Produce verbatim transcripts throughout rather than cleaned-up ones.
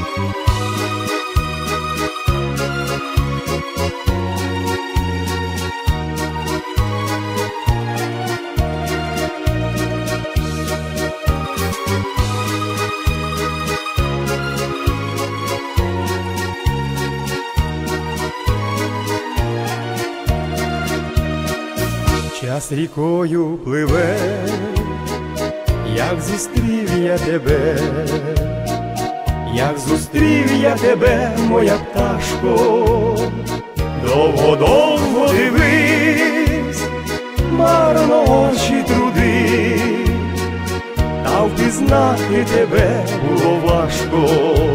Час рікою пливе, як зустрів я тебе, як зустрів я тебе, моя пташко. Довго-довго дивись, марно очі труди, та впізнати тебе було важко.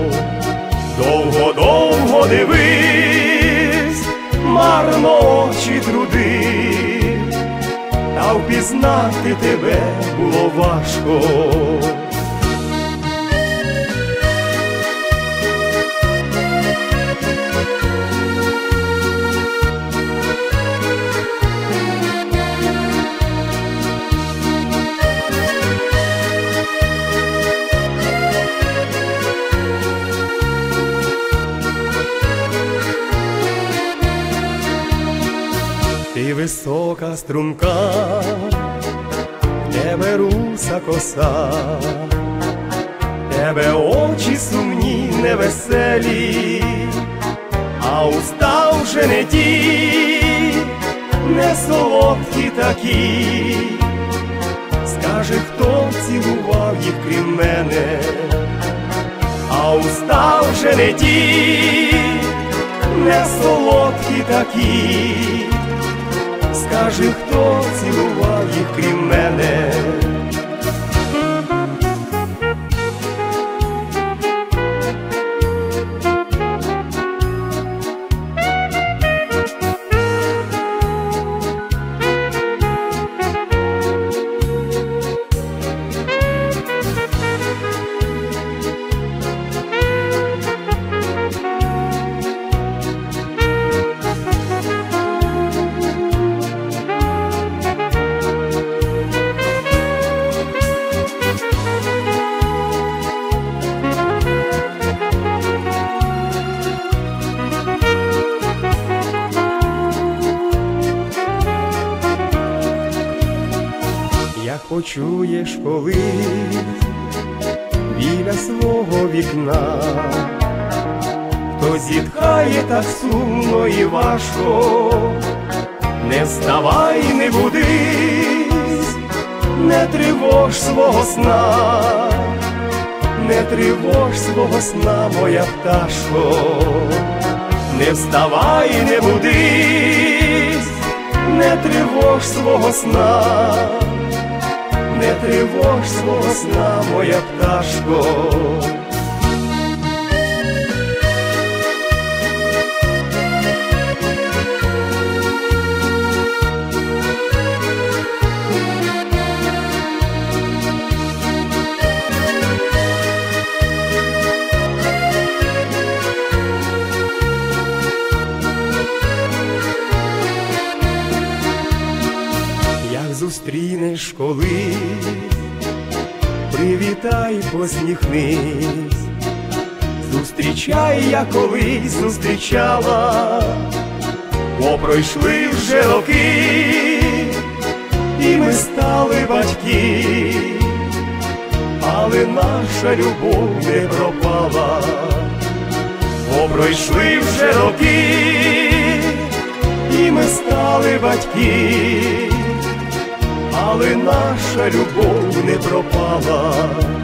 Довго-довго дивись, марно очі труди, та впізнати тебе було важко. Ти висока струнка, в тебе руса коса, в тебе очі сумні, невеселі, а уста вже не ті, не солодкі такі. Скажи, хто цілував їх крім мене, а уста вже не ті, не солодкі такі. Скажи, хто цілував їх крім мене. Як почуєш колись біля свого вікна, хто зітхає так сумно і важко, не вставай, не будись, не тривож свого сна, не тривож свого сна, моя пташко. Не вставай, не будись, не тривож свого сна, не тривож свого сна, моя пташко. Як зустрінеш колись, привітай, посміхнись. Зустрічай, я колись зустрічала, бо пройшли вже роки, і ми стали батьки, але наша любов не пропала. Бо пройшли вже роки, і ми стали батьки, але наша любов не пропала.